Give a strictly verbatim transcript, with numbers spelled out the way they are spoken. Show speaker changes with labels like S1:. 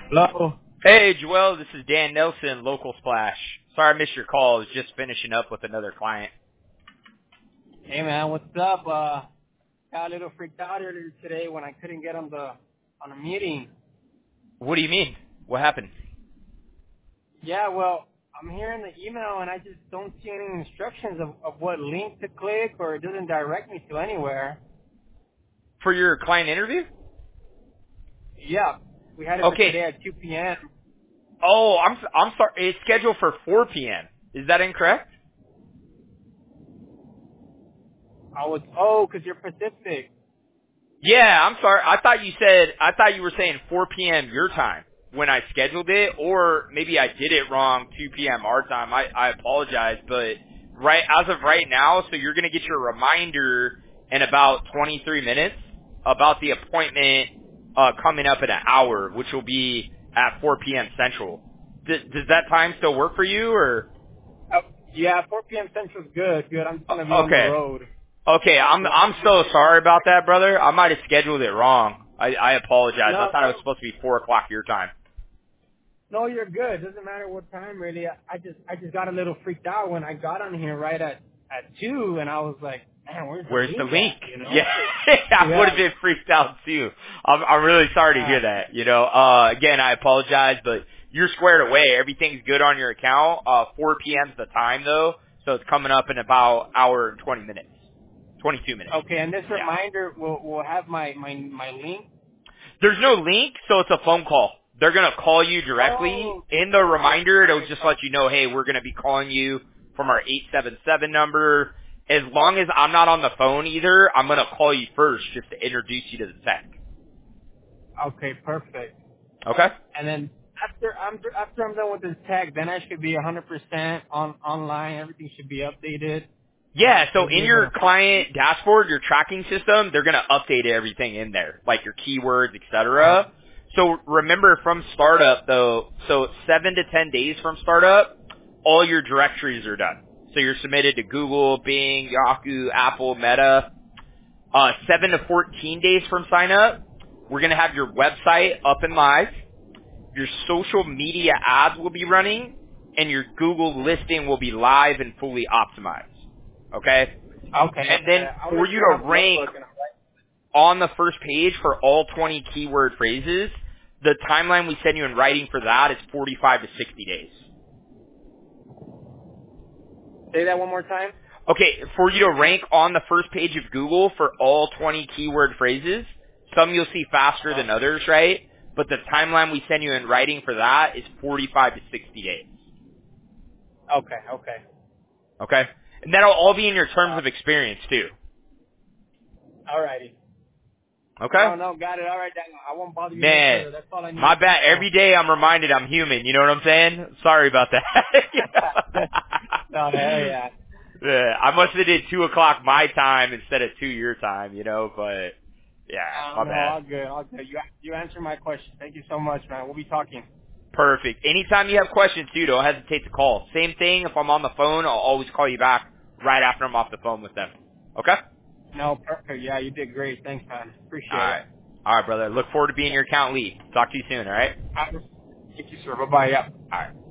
S1: Hello.
S2: Hey, Joel, this is Dan Nelson, Local Splash. Sorry I missed your call. I was just finishing up with another client.
S1: Hey man, what's up? Uh, got a little freaked out earlier today when I couldn't get on the on a meeting.
S2: What do you mean? What happened?
S1: Yeah, well, I'm hearing the email and I just don't see any instructions of, of what link to click, or it doesn't direct me to anywhere.
S2: For your client interview?
S1: Yeah, we had it for
S2: Okay.
S1: today at two p.m.
S2: Oh, I'm I'm sorry. It's scheduled for four p.m. Is that incorrect?
S1: I was oh, 'cause you're Pacific.
S2: Yeah, I'm sorry. I thought you said I thought you were saying four p.m. your time when I scheduled it, or maybe I did it wrong, two p.m. our time. I I apologize, but right as of right now, so you're going to get your reminder in about twenty-three minutes about the appointment uh coming up in an hour, which will be at four p.m. Central. Does, does that time still work for you, or?
S1: Oh, yeah, four p.m. Central's good. Good. I'm just gonna be
S2: Uh,
S1: on the
S2: okay.
S1: road.
S2: Okay, I'm
S1: Yeah.
S2: I'm so sorry about that, brother. I might have scheduled it wrong. I, I apologize. I
S1: No,
S2: thought it was
S1: no.
S2: supposed to be four o'clock your time.
S1: No, you're good. Doesn't matter what time really. I, I just I just got a little freaked out when I got on here right at at two, and I was like, man, where's the
S2: Where's the
S1: link
S2: link?
S1: at? You know?
S2: Yeah, I would
S1: Yeah.
S2: have been freaked out too. I'm I'm really sorry to
S1: Uh,
S2: hear that. You know, uh, again, I apologize, but you're squared away. Everything's good on your account. Uh, four p.m. is the time though, so it's coming up in about hour and twenty minutes, twenty-two minutes.
S1: okay, and this
S2: Yeah.
S1: reminder will will have my my my link.
S2: There's no link, so it's a phone call. They're going to call you directly.
S1: Oh,
S2: In the reminder, it'll
S1: okay.
S2: just let you know, hey, we're going to be calling you from our eight seven seven number. As long as I'm not on the phone either, I'm going to call you first just to introduce you to the tech.
S1: Okay, perfect.
S2: Okay?
S1: And then after I'm after I'm done with this tag, then I should be one hundred percent on online. Everything should be updated.
S2: Yeah, so
S1: Should be
S2: in
S1: able
S2: your
S1: to.
S2: client dashboard, your tracking system, they're going to update everything in there, like your keywords, et
S1: Uh,
S2: cetera. So remember from startup though, so seven to ten days from startup, all your directories are done. So you're submitted to Google, Bing, Yahoo, Apple, Meta. Uh, seven to fourteen days from sign up, we're going to have your website up and live. Your social media ads will be running, and your Google listing will be live and fully optimized. Okay?
S1: okay,
S2: And then
S1: uh, I'll
S2: for
S1: make
S2: you
S1: sure
S2: to
S1: I'm
S2: rank
S1: looking.
S2: on the first page for all twenty keyword phrases, the timeline we send you in writing for that is forty-five to sixty days.
S1: Say that one more time.
S2: Okay, for you to rank on the first page of Google for all twenty keyword phrases, some you'll see faster
S1: Uh,
S2: than others, right? But the timeline we send you in writing for that is forty-five to sixty days.
S1: okay, okay.
S2: Okay? And that'll all be in your terms
S1: Uh,
S2: of experience too.
S1: alrighty.
S2: Okay?
S1: No, no, got it. All right, Daniel. I won't bother you no
S2: Man,
S1: further. That's all I
S2: my
S1: needed to
S2: bad.
S1: know.
S2: Every day I'm reminded I'm human. You know what I'm saying? Sorry about that. You know?
S1: No, hell yeah.
S2: Yeah, I must have did two o'clock my time instead of two your time. You know, but yeah,
S1: Uh,
S2: my
S1: no,
S2: bad.
S1: all good, all good. You you answered my question. Thank you so much, man. We'll be talking.
S2: Perfect. Anytime you have questions too, don't hesitate to call. Same thing. If I'm on the phone, I'll always call you back right after I'm off the phone with them. Okay?
S1: No, perfect. Yeah, you did great. Thanks, man.
S2: All
S1: Appreciate it.
S2: right. All right, brother. Look forward to being your account lead. Talk to you soon. All right?
S1: Uh, Thank you, sir. Bye bye. Yeah.
S2: All right.